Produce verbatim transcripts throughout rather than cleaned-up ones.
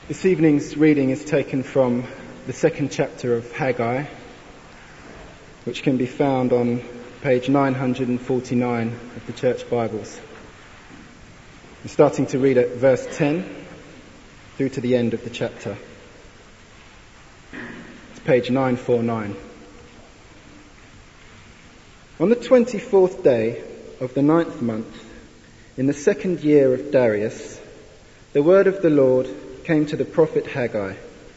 This evening's reading is taken from the second chapter of Haggai, which can be found on page nine hundred forty-nine of the Church Bibles. I'm starting to read at verse ten through to the end of the chapter. It's page nine forty-nine. On the twenty-fourth day of the ninth month, in the second year of Darius, the word of the Lord came to the prophet Haggai.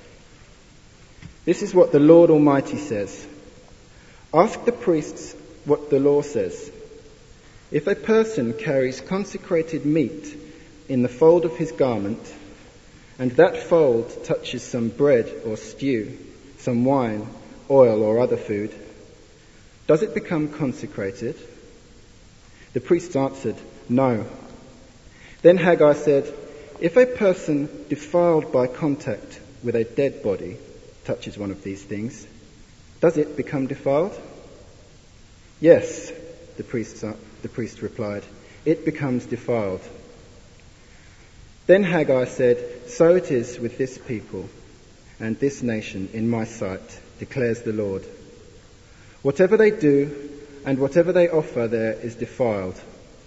This is what the Lord Almighty says. Ask the priests what the law says. If a person carries consecrated meat in the fold of his garment, and that fold touches some bread or stew, some wine, oil or other food, does it become consecrated? The priests answered, No. Then Haggai said, If a person defiled by contact with a dead body touches one of these things, does it become defiled? Yes, the priest, the priest replied, it becomes defiled. Then Haggai said, So it is with this people and this nation in my sight, declares the Lord. Whatever they do and whatever they offer there is defiled.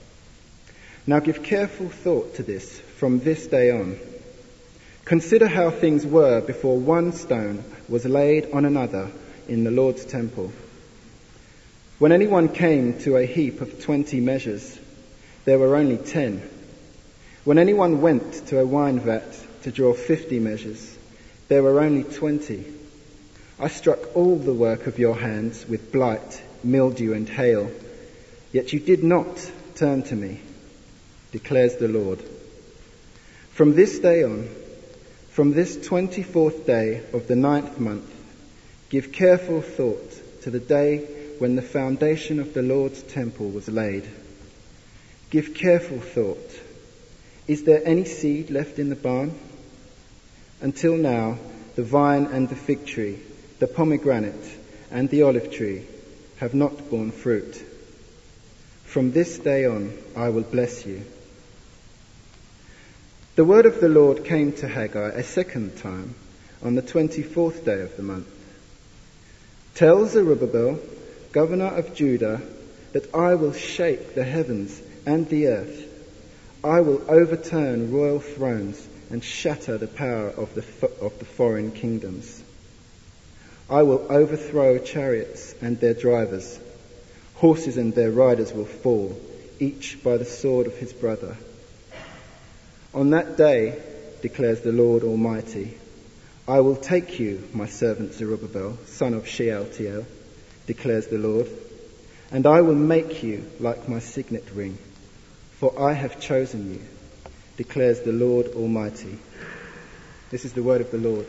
Now give careful thought to this from this day on. Consider how things were before one stone was laid on another in the Lord's temple. When anyone came to a heap of twenty measures, there were only ten. When anyone went to a wine vat to draw fifty measures, there were only twenty. I struck all the work of your hands with blight, mildew and hail, yet you did not turn to me, declares the Lord. From this day on, from this twenty-fourth day of the ninth month, give careful thought to the day when the foundation of the Lord's temple was laid. Give careful thought. Is there any seed left in the barn? Until now, the vine and the fig tree, the pomegranate and the olive tree have not borne fruit. From this day on, I will bless you. The word of the Lord came to Haggai a second time on the twenty-fourth day of the month. Tell Zerubbabel, governor of Judah, that I will shake the heavens and the earth. I will overturn royal thrones and shatter the power of the, of the foreign kingdoms. I will overthrow chariots and their drivers. Horses and their riders will fall, each by the sword of his brother. On that day, declares the Lord Almighty, I will take you, my servant Zerubbabel, son of Shealtiel, declares the Lord, and I will make you like my signet ring, for I have chosen you, declares the Lord Almighty. This is the word of the Lord.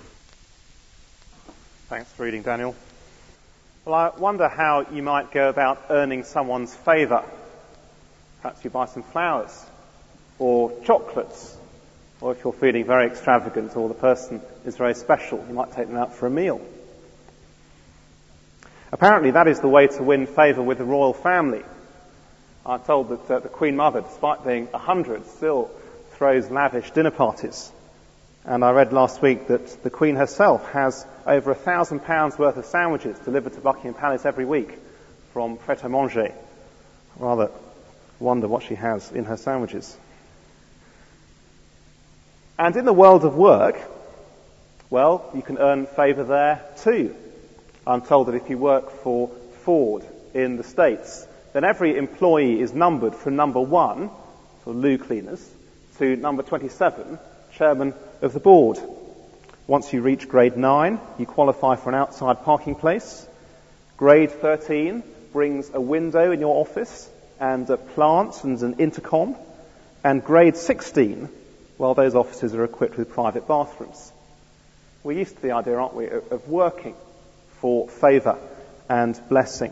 Thanks for reading, Daniel. Well, I wonder how you might go about earning someone's favour. Perhaps you buy some flowers or chocolates, or if you're feeling very extravagant or the person is very special, you might take them out for a meal. Apparently that is the way to win favour with the royal family. I'm told that uh, the Queen Mother, despite being a hundred, still throws lavish dinner parties. And I read last week that the Queen herself has over a thousand pounds worth of sandwiches delivered to Buckingham Palace every week from Pret-a-Manger. Rather wonder what she has in her sandwiches. And in the world of work, well, you can earn favour there too. I'm told that if you work for Ford in the States, then every employee is numbered from number one, so loo cleaners, to number twenty-seven, chairman of the board. Once you reach grade nine, you qualify for an outside parking place. Grade thirteen brings a window in your office and uh, plants and an intercom. And grade sixteen, well, those offices are equipped with private bathrooms. We're used to the idea, aren't we, of, of working for favour and blessing.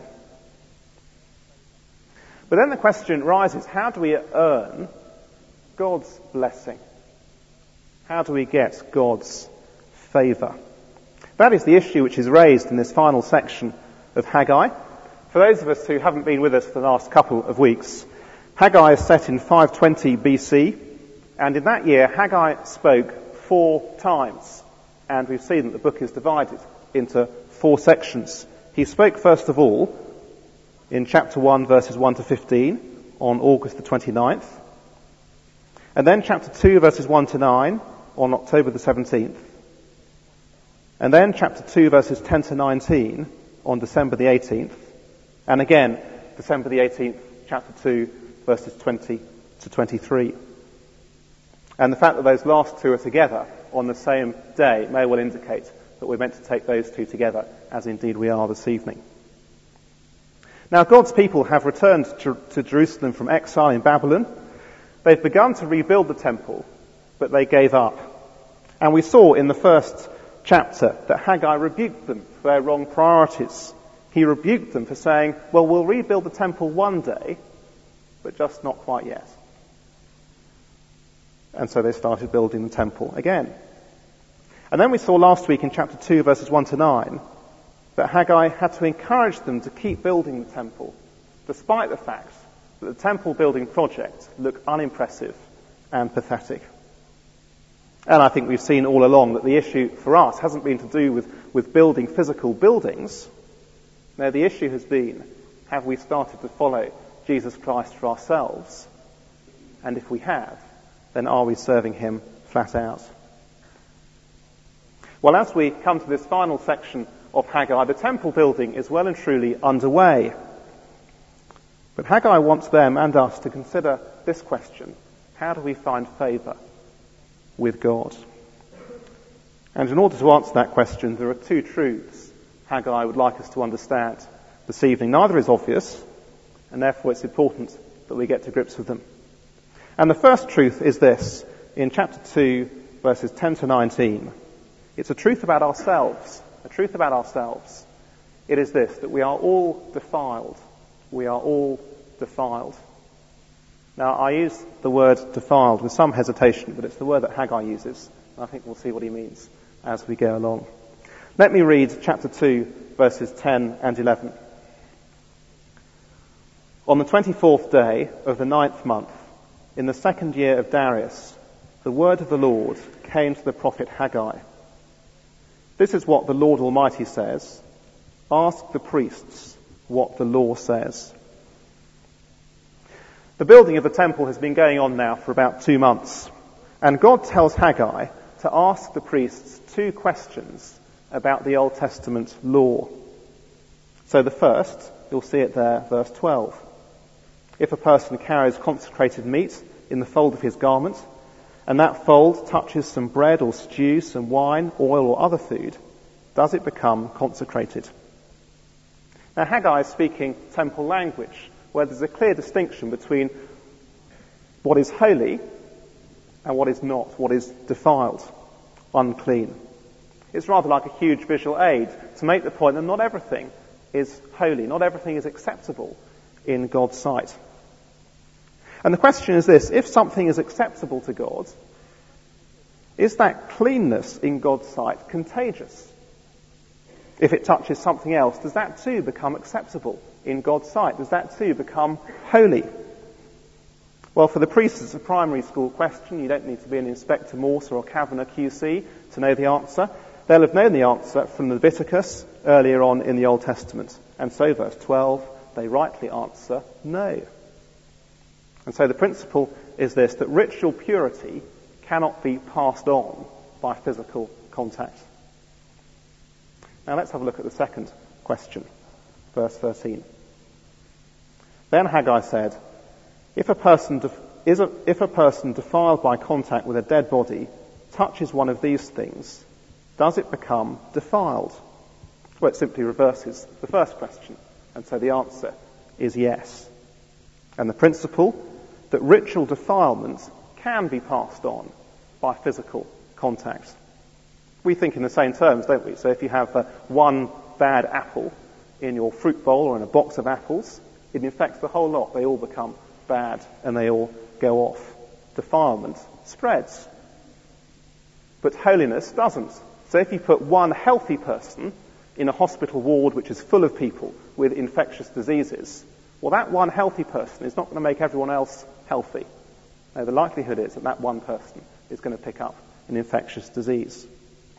But then the question rises, how do we earn God's blessing? How do we get God's favour? That is the issue which is raised in this final section of Haggai. For those of us who haven't been with us for the last couple of weeks, Haggai is set in five twenty B C, and in that year Haggai spoke four times. And we've seen that the book is divided into four sections. He spoke first of all in chapter one, verses one to fifteen, on August the twenty-ninth. And then chapter two, verses one to nine, on October the seventeenth. And then chapter two, verses ten to nineteen, on December the eighteenth. And again, December the eighteenth, chapter two, verses twenty to twenty-three. And the fact that those last two are together on the same day may well indicate that we're meant to take those two together, as indeed we are this evening. Now, God's people have returned to, to Jerusalem from exile in Babylon. They've begun to rebuild the temple, but they gave up. And we saw in the first chapter that Haggai rebuked them for their wrong priorities. He rebuked them for saying, well, we'll rebuild the temple one day, but just not quite yet. And so they started building the temple again. And then we saw last week in chapter two, verses one to nine, that Haggai had to encourage them to keep building the temple, despite the fact that the temple building project looked unimpressive and pathetic. And I think we've seen all along that the issue for us hasn't been to do with, with building physical buildings. No, the issue has been, have we started to follow Jesus Christ for ourselves? And if we have, then are we serving him flat out? Well, as we come to this final section of Haggai, the temple building is well and truly underway. But Haggai wants them and us to consider this question: how do we find favour with God? And in order to answer that question, there are two truths Haggai would like us to understand this evening. Neither is obvious, and therefore it's important that we get to grips with them. And the first truth is this, in chapter two, verses ten to nineteen. It's a truth about ourselves, a truth about ourselves. It is this, that we are all defiled. We are all defiled. Now, I use the word defiled with some hesitation, but it's the word that Haggai uses. And I think we'll see what he means as we go along. Let me read chapter two, verses ten and eleven. On the twenty-fourth day of the ninth month, in the second year of Darius, the word of the Lord came to the prophet Haggai. This is what the Lord Almighty says: ask the priests what the law says. The building of the temple has been going on now for about two months, and God tells Haggai to ask the priests two questions about the Old Testament law. So the first, you'll see it there, verse twelve. If a person carries consecrated meat in the fold of his garment, and that fold touches some bread or stew, some wine, oil or other food, does it become consecrated? Now Haggai is speaking temple language, where there's a clear distinction between what is holy and what is not, what is defiled, unclean. It's rather like a huge visual aid to make the point that not everything is holy, not everything is acceptable in God's sight. And the question is this: if something is acceptable to God, is that cleanness in God's sight contagious? If it touches something else, does that too become acceptable in God's sight? Does that too become holy? Well, for the priests, it's a primary school question. You don't need to be an Inspector Morse or a Kavanagh Q C to know the answer. They'll have known the answer from Leviticus earlier on in the Old Testament. And so, verse twelve, they rightly answer no. And so the principle is this, that ritual purity cannot be passed on by physical contact. Now let's have a look at the second question, verse thirteen. Then Haggai said, if a person def- is a, if a person defiled by contact with a dead body touches one of these things, does it become defiled? Well, it simply reverses the first question, and so the answer is yes. And the principle that ritual defilement can be passed on by physical contact. We think in the same terms, don't we? So if you have uh, one bad apple in your fruit bowl or in a box of apples, it infects the whole lot. They all become bad and they all go off. Defilement spreads. But holiness doesn't. So if you put one healthy person in a hospital ward which is full of people with infectious diseases, well, that one healthy person is not going to make everyone else healthy. No, the likelihood is that that one person is going to pick up an infectious disease.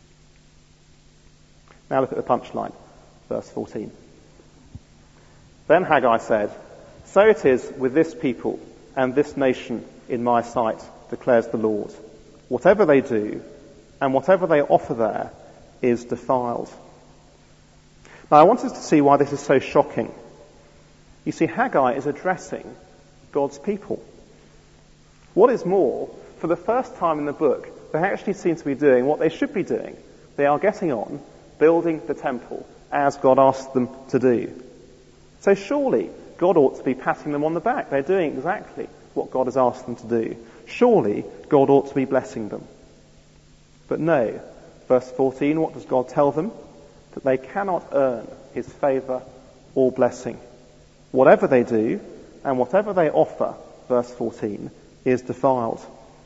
Now look at the punchline, verse fourteen. Then Haggai said, "So it is with this people and this nation in my sight, declares the Lord. Whatever they do and whatever they offer there is defiled." Now I want us to see why this is so shocking. You see, Haggai is addressing God's people. What is more, for the first time in the book, they actually seem to be doing what they should be doing. They are getting on, building the temple as God asked them to do. So surely God ought to be patting them on the back. They're doing exactly what God has asked them to do. Surely God ought to be blessing them. But no, verse fourteen, what does God tell them? That they cannot earn his favour or blessing. Whatever they do and whatever they offer, verse fourteen, is defiled.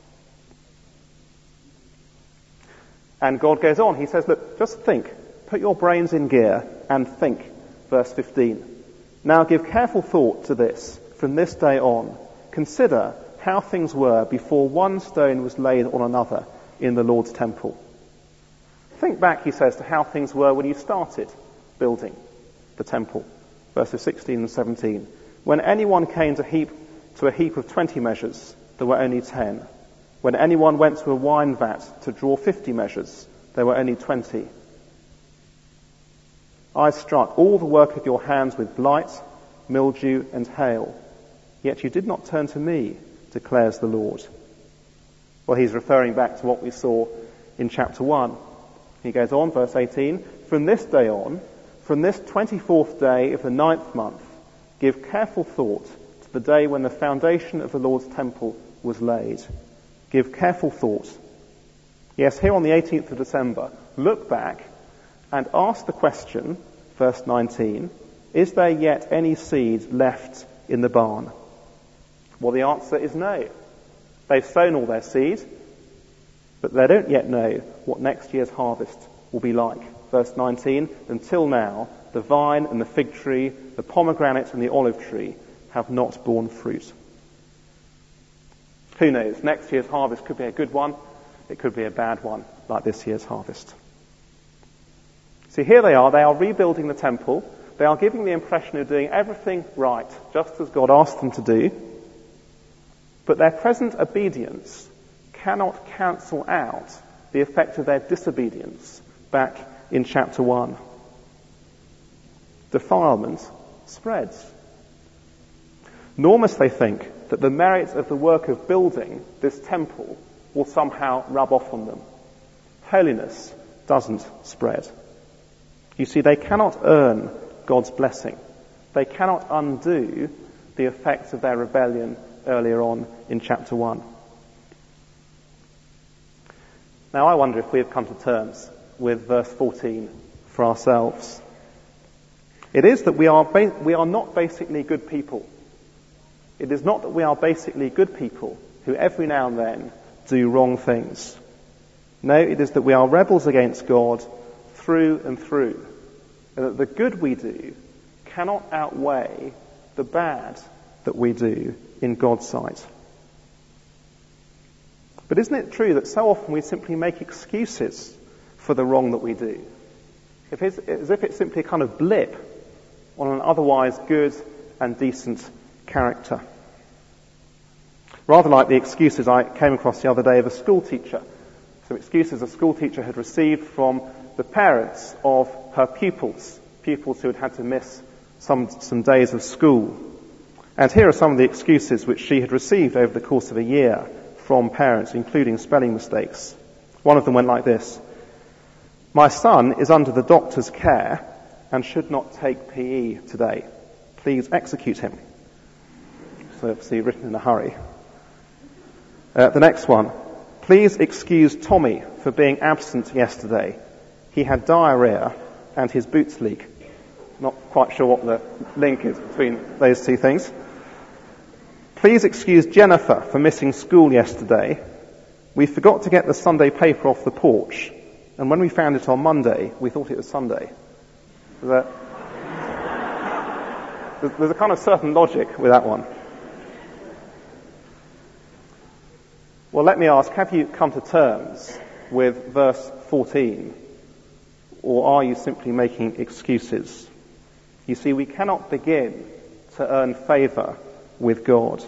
And God goes on, he says, look, just think, put your brains in gear and think, verse fifteen. Now give careful thought to this from this day on. Consider how things were before one stone was laid on another in the Lord's temple. Think back, he says, to how things were when you started building the temple. Verses sixteen and seventeen. When anyone came to, heap, to a heap of twenty measures, there were only ten. When anyone went to a wine vat to draw fifty measures, there were only twenty. I struck all the work of your hands with blight, mildew, and hail. Yet you did not turn to me, declares the Lord. Well, he's referring back to what we saw in chapter one. He goes on, verse eighteen, from this day on, from this twenty-fourth day of the ninth month, give careful thought to the day when the foundation of the Lord's temple was laid. Give careful thought. Yes, here on the eighteenth of December, look back and ask the question, verse nineteen, is there yet any seed left in the barn? Well, the answer is no. They've sown all their seed, but they don't yet know what next year's harvest will be like. Verse nineteen, until now, the vine and the fig tree, the pomegranate and the olive tree have not borne fruit. Who knows? Next year's harvest could be a good one. It could be a bad one, like this year's harvest. See, here they are. They are rebuilding the temple. They are giving the impression of doing everything right, just as God asked them to do. But their present obedience cannot cancel out the effect of their disobedience back in chapter one. Defilement spreads. Nor must they think that the merits of the work of building this temple will somehow rub off on them. Holiness doesn't spread. You see, they cannot earn God's blessing. They cannot undo the effects of their rebellion earlier on in chapter one. Now, I wonder if we have come to terms with verse fourteen for ourselves. It is that we are ba- we are not basically good people. It is not that we are basically good people who every now and then do wrong things. No, it is that we are rebels against God through and through, and that the good we do cannot outweigh the bad that we do in God's sight. But isn't it true that so often we simply make excuses for the wrong that we do? If it's, as if it's simply a kind of blip on an otherwise good and decent character. Rather like the excuses I came across the other day of a school teacher. Some excuses a school teacher had received from the parents of her pupils, pupils who had had to miss some, some days of school. And here are some of the excuses which she had received over the course of a year from parents, including spelling mistakes. One of them went like this: "My son is under the doctor's care and should not take P E today. Please execute him." So obviously written in a hurry. Uh, the next one: "Please excuse Tommy for being absent yesterday. He had diarrhea and his boots leak." Not quite sure what the link is between those two things. "Please excuse Jennifer for missing school yesterday. We forgot to get the Sunday paper off the porch, and when we found it on Monday, we thought it was Sunday." There's a, there's a kind of certain logic with that one. Well, let me ask, have you come to terms with verse fourteen? Or are you simply making excuses? You see, we cannot begin to earn favour with God.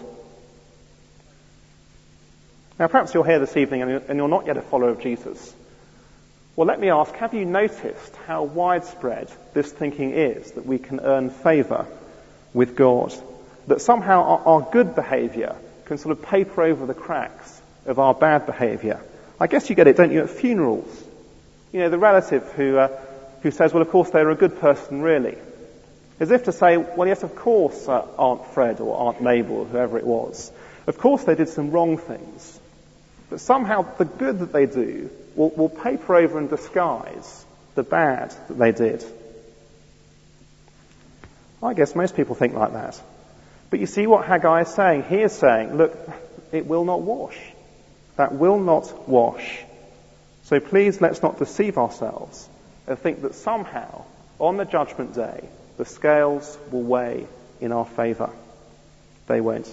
Now, perhaps you're here this evening and you're not yet a follower of Jesus. Well, let me ask, have you noticed how widespread this thinking is, that we can earn favour with God? That somehow our, our good behaviour can sort of paper over the cracks of our bad behaviour? I guess you get it, don't you, at funerals? You know, the relative who uh, who says, well, of course, they were a good person, really. As if to say, well, yes, of course, uh, Aunt Fred or Aunt Mabel or whoever it was, of course they did some wrong things. But somehow the good that they do will, will paper over and disguise the bad that they did. I guess most people think like that. But you see what Haggai is saying? He is saying, look, it will not wash. That will not wash. So please let's not deceive ourselves and think that somehow on the judgment day the scales will weigh in our favour. They won't.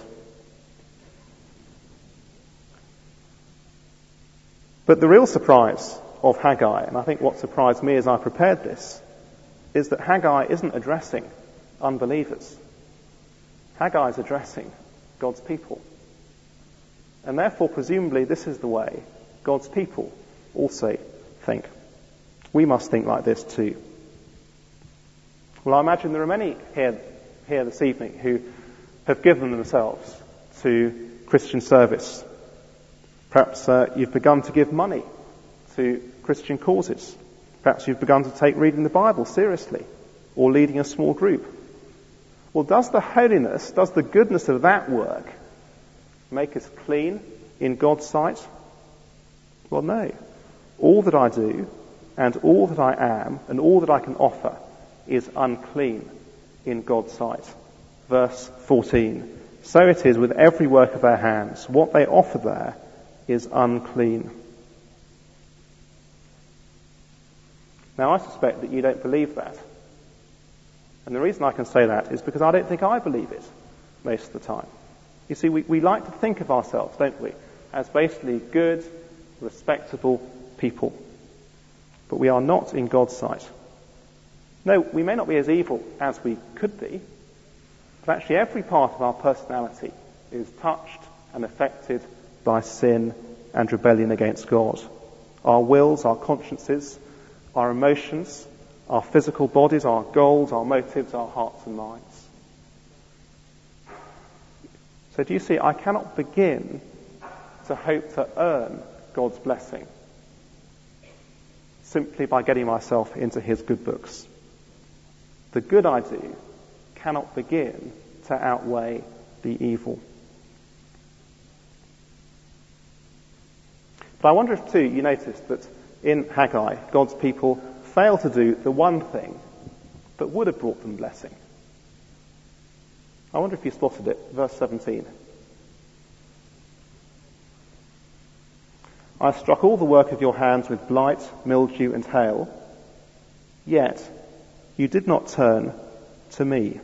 But the real surprise of Haggai, and I think what surprised me as I prepared this, is that Haggai isn't addressing unbelievers. Haggai is addressing God's people. And therefore, presumably, this is the way God's people also think. We must think like this too. Well, I imagine there are many here, here this evening who have given themselves to Christian service. Perhaps uh, you've begun to give money to Christian causes. Perhaps you've begun to take reading the Bible seriously or leading a small group. Well, does the holiness, does the goodness of that work make us clean in God's sight? Well, no. All that I do and all that I am and all that I can offer is unclean in God's sight. Verse fourteen. So it is with every work of their hands. What they offer there is unclean. Now, I suspect that you don't believe that. And the reason I can say that is because I don't think I believe it most of the time. You see, we, we like to think of ourselves, don't we, as basically good, respectable people. But we are not in God's sight. No, we may not be as evil as we could be, but actually every part of our personality is touched and affected by sin and rebellion against God. Our wills, our consciences, our emotions, our physical bodies, our goals, our motives, our hearts and minds. So do you see, I cannot begin to hope to earn God's blessing simply by getting myself into his good books. The good I do cannot begin to outweigh the evil. But I wonder if too you noticed that in Haggai, God's people fail to do the one thing that would have brought them blessing. I wonder if you spotted it. Verse seventeen. I struck all the work of your hands with blight, mildew and hail, yet you did not turn to me.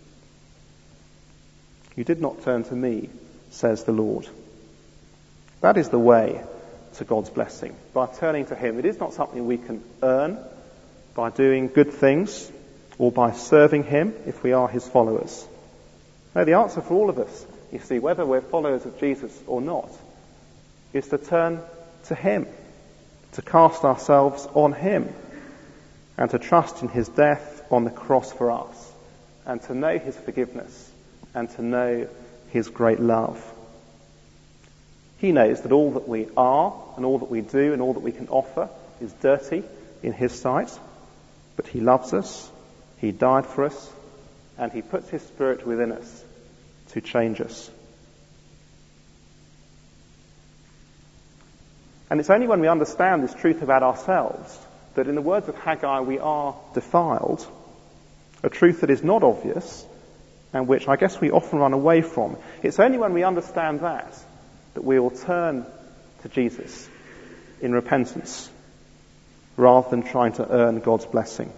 You did not turn to me, says the Lord. That is the way to God's blessing, by turning to him. It is not something we can earn by doing good things or by serving him if we are his followers. No, the answer for all of us, you see, whether we're followers of Jesus or not, is to turn to him, to cast ourselves on him, and to trust in his death on the cross for us, and to know his forgiveness, and to know his great love. He knows that all that we are, and all that we do, and all that we can offer is dirty in his sight, but he loves us, he died for us, and he puts his Spirit within us to change us. And it's only when we understand this truth about ourselves that, in the words of Haggai, we are defiled, a truth that is not obvious and which I guess we often run away from. It's only when we understand that that we will turn to Jesus in repentance rather than trying to earn God's blessing.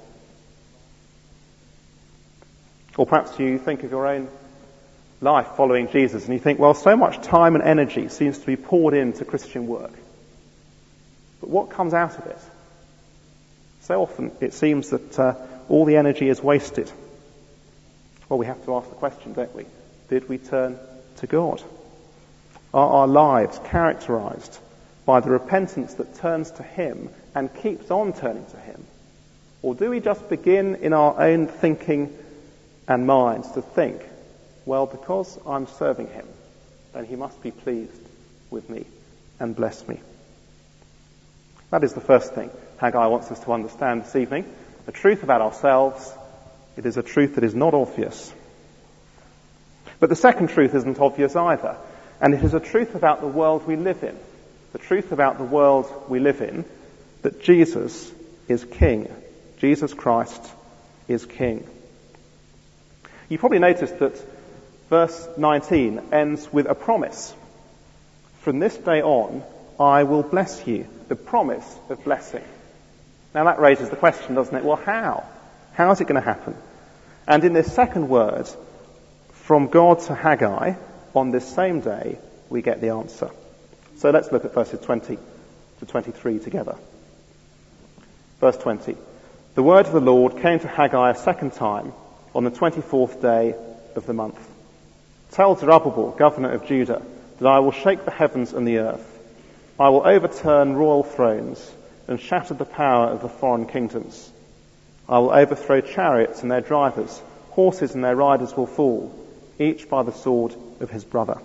Or perhaps you think of your own life following Jesus and you think, well, so much time and energy seems to be poured into Christian work. But what comes out of it? So often it seems that uh, all the energy is wasted. Well, we have to ask the question, don't we? Did we turn to God? Are our lives characterized by the repentance that turns to him and keeps on turning to him? Or do we just begin in our own thinking and minds to think, well, because I'm serving him, then he must be pleased with me and bless me? That is the first thing Haggai wants us to understand this evening. The truth about ourselves. It is a truth that is not obvious. But the second truth isn't obvious either. And it is a truth about the world we live in. The truth about the world we live in, that Jesus is King. Jesus Christ is King. You probably noticed that verse nineteen ends with a promise. From this day on, I will bless you. The promise of blessing. Now that raises the question, doesn't it? Well, how? How is it going to happen? And in this second word, from God to Haggai, on this same day, we get the answer. So let's look at verses twenty to twenty-three together. Verse twenty. The word of the Lord came to Haggai a second time on the twenty-fourth day of the month. Tell Zerubbabel, governor of Judah, that I will shake the heavens and the earth. I will overturn royal thrones and shatter the power of the foreign kingdoms. I will overthrow chariots and their drivers. Horses and their riders will fall, each by the sword of his brother.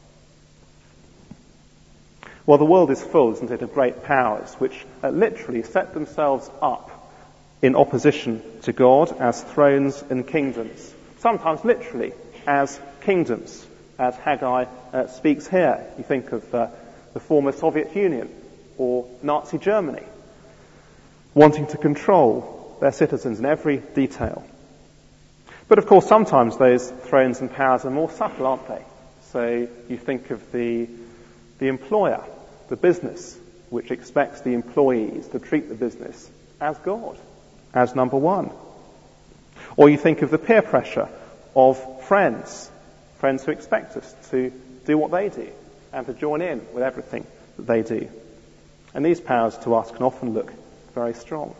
Well, the world is full, isn't it, of great powers which uh, literally set themselves up in opposition to God as thrones and kingdoms. Sometimes literally as kingdoms, as Haggai uh, speaks here. You think of uh, the former Soviet Union or Nazi Germany, wanting to control their citizens in every detail. But of course, sometimes those thrones and powers are more subtle, aren't they? So you think of the, the employer, the business, which expects the employees to treat the business as God, as number one. Or you think of the peer pressure of friends, friends who expect us to do what they do and to join in with everything that they do. And these powers to us can often look very strong.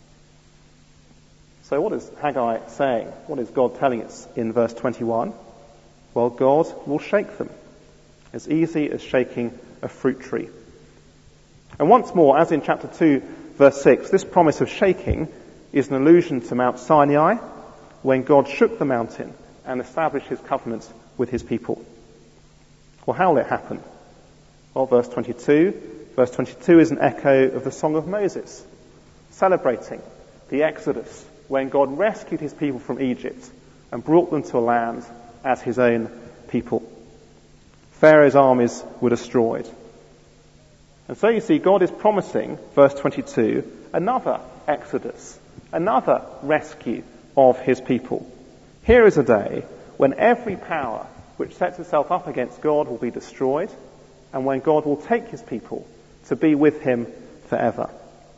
So what is Haggai saying? What is God telling us in verse twenty-one? Well, God will shake them, as easy as shaking a fruit tree. And once more, as in chapter two, verse six, this promise of shaking is an allusion to Mount Sinai, when God shook the mountain and established his covenant with his people. Well, how will it happen? Well, verse twenty-two. Verse twenty-two is an echo of the Song of Moses, celebrating the Exodus, when God rescued his people from Egypt and brought them to a land as his own people. Pharaoh's armies were destroyed. And so you see, God is promising, verse twenty-two, another Exodus, another rescue of his people. Here is a day when every power which sets itself up against God will be destroyed, and when God will take his people to be with him forever.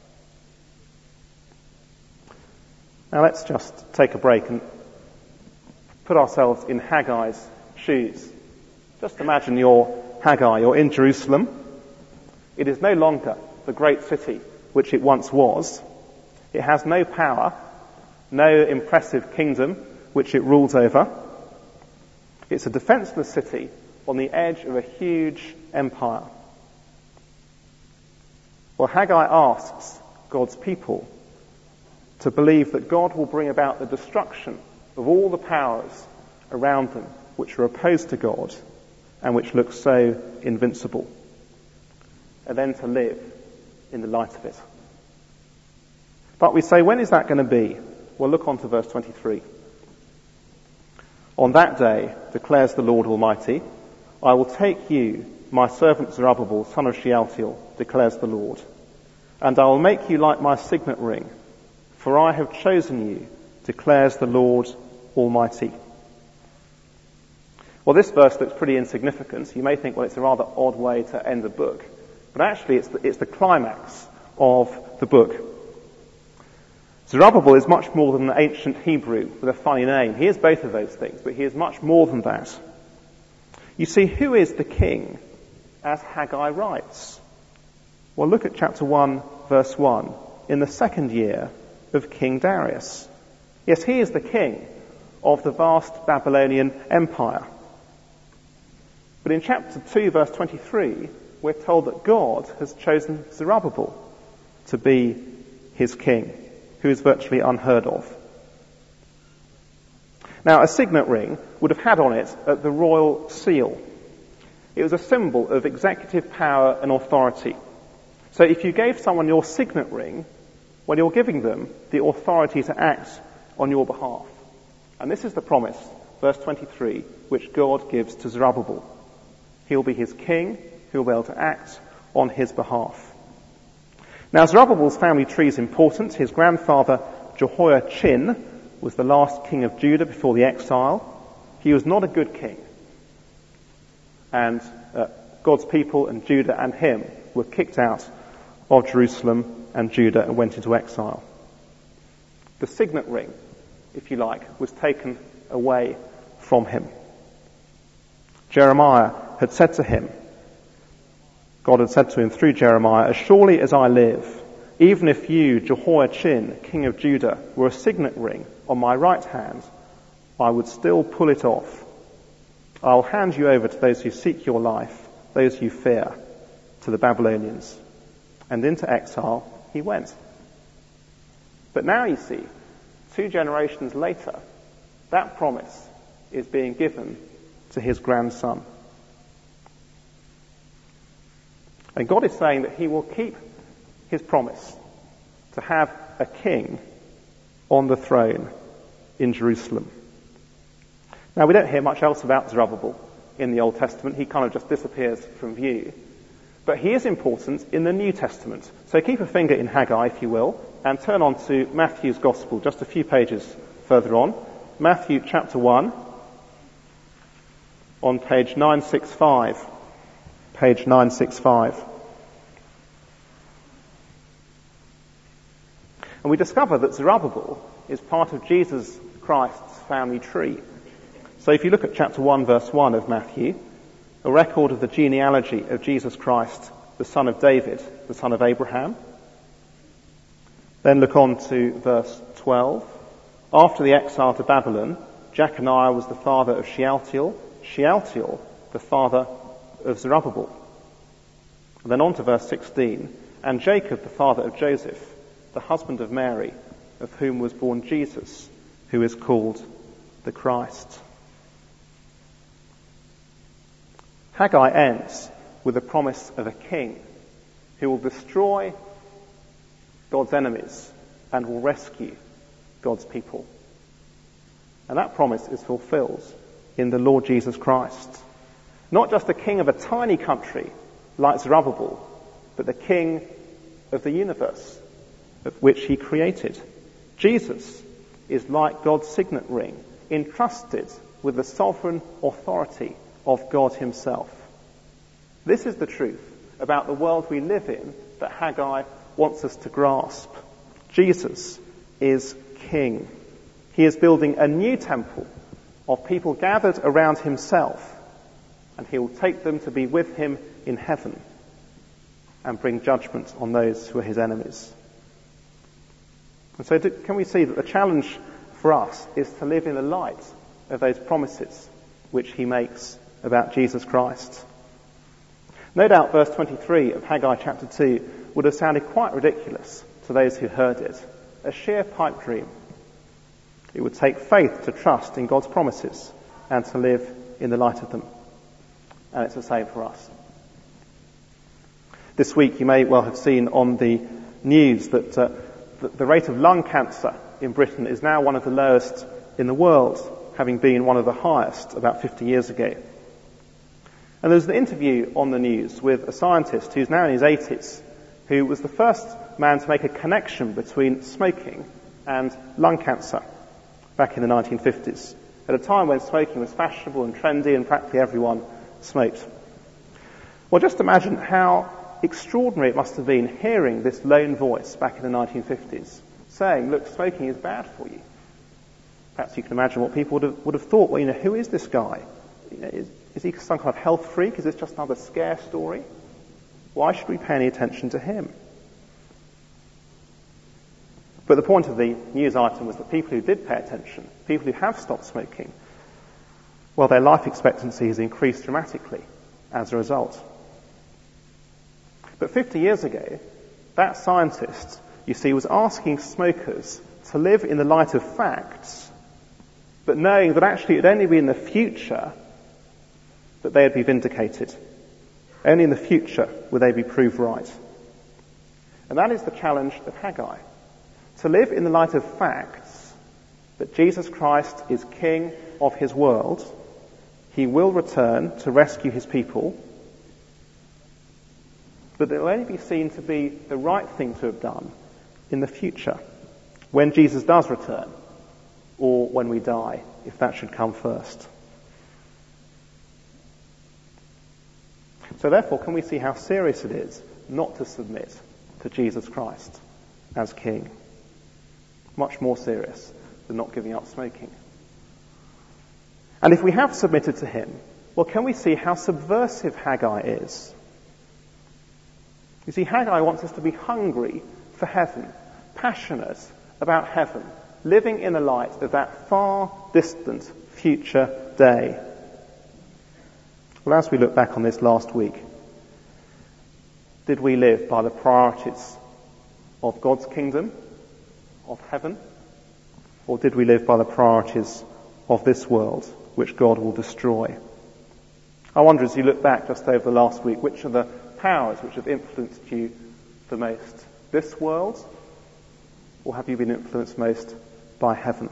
Now let's just take a break and put ourselves in Haggai's shoes. Just imagine you're Haggai, you're in Jerusalem. It is no longer the great city which it once was. It has no power, no impressive kingdom which it rules over. It's a defenseless city on the edge of a huge empire. Well, Haggai asks God's people to believe that God will bring about the destruction of all the powers around them which are opposed to God and which look so invincible, and then to live in the light of it. But we say, when is that going to be? Well, look on to verse twenty-three. On that day, declares the Lord Almighty, I will take you, my servant Zerubbabel, son of Shealtiel, declares the Lord, and I will make you like my signet ring, for I have chosen you, declares the Lord Almighty. Well, this verse looks pretty insignificant. You may think, well, it's a rather odd way to end the book. But actually, it's the, it's the climax of the book. Zerubbabel is much more than an ancient Hebrew with a funny name. He is both of those things, but he is much more than that. You see, who is the king, as Haggai writes? Well, look at chapter one, verse one. In the second year of King Darius. Yes, he is the king of the vast Babylonian Empire. But in chapter two, verse twenty-three, we're told that God has chosen Zerubbabel to be his king, who is virtually unheard of. Now, a signet ring would have had on it the royal seal. It was a symbol of executive power and authority. So if you gave someone your signet ring, well, you're giving them the authority to act on your behalf. And this is the promise, verse twenty-three, which God gives to Zerubbabel. He'll be his king, who will be able to act on his behalf. Now, Zerubbabel's family tree is important. His grandfather, Jehoiachin, was the last king of Judah before the exile. He was not a good king. And uh, God's people and Judah and him were kicked out of Jerusalem and Judah and went into exile. The signet ring, if you like, was taken away from him. Jeremiah had said to him, God had said to him through Jeremiah, as surely as I live, even if you, Jehoiachin, king of Judah, were a signet ring on my right hand, I would still pull it off. I'll hand you over to those who seek your life, those you fear, to the Babylonians. And into exile he went. But now you see, two generations later, that promise is being given to his grandson. And God is saying that he will keep his promise to have a king on the throne in Jerusalem. Now, we don't hear much else about Zerubbabel in the Old Testament. He kind of just disappears from view. But he is important in the New Testament. So keep a finger in Haggai, if you will, and turn on to Matthew's Gospel, just a few pages further on. Matthew chapter one, on page nine sixty-five. Page nine sixty-five. And we discover that Zerubbabel is part of Jesus Christ's family tree. So if you look at chapter one, verse one of Matthew, a record of the genealogy of Jesus Christ, the son of David, the son of Abraham. Then look on to verse twelve. After the exile to Babylon, Jeconiah was the father of Shealtiel, Shealtiel the father of Zerubbabel. And then on to verse sixteen. And Jacob the father of Joseph, the husband of Mary, of whom was born Jesus, who is called the Christ. Haggai ends with the promise of a king who will destroy God's enemies and will rescue God's people. And that promise is fulfilled in the Lord Jesus Christ. Not just the king of a tiny country like Zerubbabel, but the king of the universe, of which he created. Jesus is like God's signet ring, entrusted with the sovereign authority of God himself. This is the truth about the world we live in that Haggai wants us to grasp. Jesus is king. He is building a new temple of people gathered around himself, and he will take them to be with him in heaven and bring judgment on those who are his enemies. And so do, can we see that the challenge for us is to live in the light of those promises which he makes about Jesus Christ. No doubt verse twenty-three of Haggai chapter two would have sounded quite ridiculous to those who heard it, a sheer pipe dream. It would take faith to trust in God's promises and to live in the light of them. And it's the same for us. This week you may well have seen on the news that uh, the, the rate of lung cancer in Britain is now one of the lowest in the world, having been one of the highest about fifty years ago. And there was an interview on the news with a scientist who's now in his eighties, who was the first man to make a connection between smoking and lung cancer back in the nineteen fifties, at a time when smoking was fashionable and trendy and practically everyone smoked. Well, just imagine how extraordinary it must have been hearing this lone voice back in the nineteen fifties saying, look, smoking is bad for you. Perhaps you can imagine what people would have, would have thought. Well, you know, who is this guy? You know, is, is he some kind of health freak? Is this just another scare story? Why should we pay any attention to him? But the point of the news item was that people who did pay attention, people who have stopped smoking, well, their life expectancy has increased dramatically as a result. But fifty years ago, that scientist, you see, was asking smokers to live in the light of facts, but knowing that actually it would only be in the future that they would be vindicated. Only in the future would they be proved right. And that is the challenge of Haggai. To live in the light of facts that Jesus Christ is King of his world, he will return to rescue his people, but it will only be seen to be the right thing to have done in the future, when Jesus does return, or when we die, if that should come first. So therefore, can we see how serious it is not to submit to Jesus Christ as King? Much more serious than not giving up smoking. And if we have submitted to him, well, can we see how subversive Haggai is? You see, Haggai wants us to be hungry for heaven, passionate about heaven, living in the light of that far distant future day. Well, as we look back on this last week, did we live by the priorities of God's kingdom, of heaven, or did we live by the priorities of this world, which God will destroy? I wonder, as you look back just over the last week, which are the powers which have influenced you the most? This world, or have you been influenced most by heaven?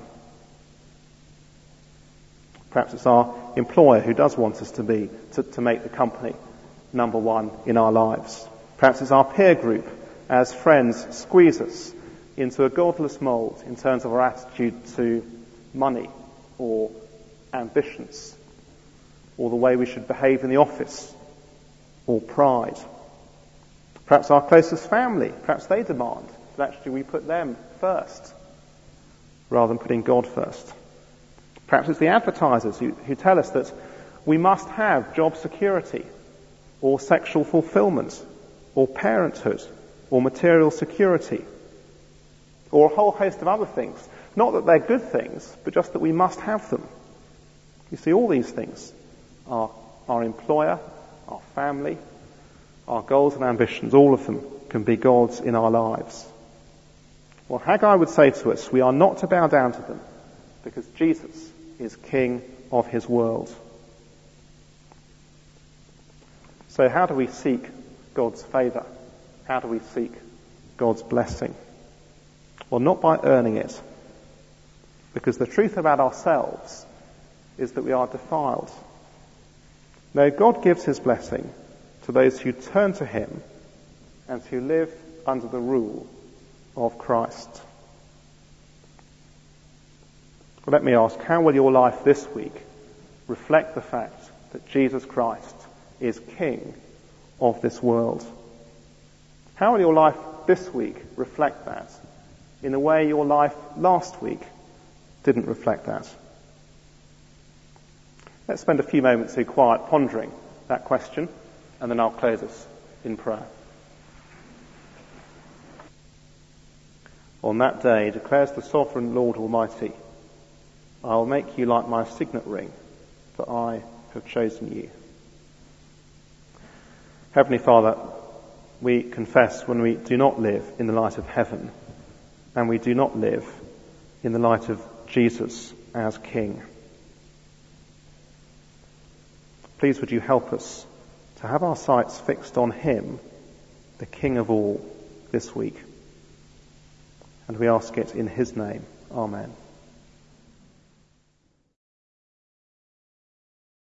Perhaps it's our employer who does want us to be, to, to make the company number one in our lives. Perhaps it's our peer group as friends squeeze us into a godless mould in terms of our attitude to money or ambitions, or the way we should behave in the office, or pride. Perhaps our closest family, perhaps they demand that actually we put them first rather than putting God first. Perhaps it's the advertisers who, who tell us that we must have job security, or sexual fulfillment, or parenthood, or material security, or a whole host of other things. Not that they're good things, but just that we must have them. You see, all these things, our, our employer, our family, our goals and ambitions, all of them can be gods in our lives. Well, Haggai would say to us, we are not to bow down to them, because Jesus is King of his world. So how do we seek God's favour? How do we seek God's blessing? Well, not by earning it, because the truth about ourselves is that we are defiled. No, God gives his blessing to those who turn to him and who live under the rule of Christ. Well, let me ask, how will your life this week reflect the fact that Jesus Christ is King of this world? How will your life this week reflect that in a way your life last week didn't reflect that? Let's spend a few moments in quiet pondering that question, and then I'll close us in prayer. On that day, declares the sovereign Lord Almighty, I will make you like my signet ring, for I have chosen you. Heavenly Father, we confess when we do not live in the light of heaven, and we do not live in the light of Jesus as King. Please would you help us to have our sights fixed on him, the King of all, this week. And we ask it in his name. Amen.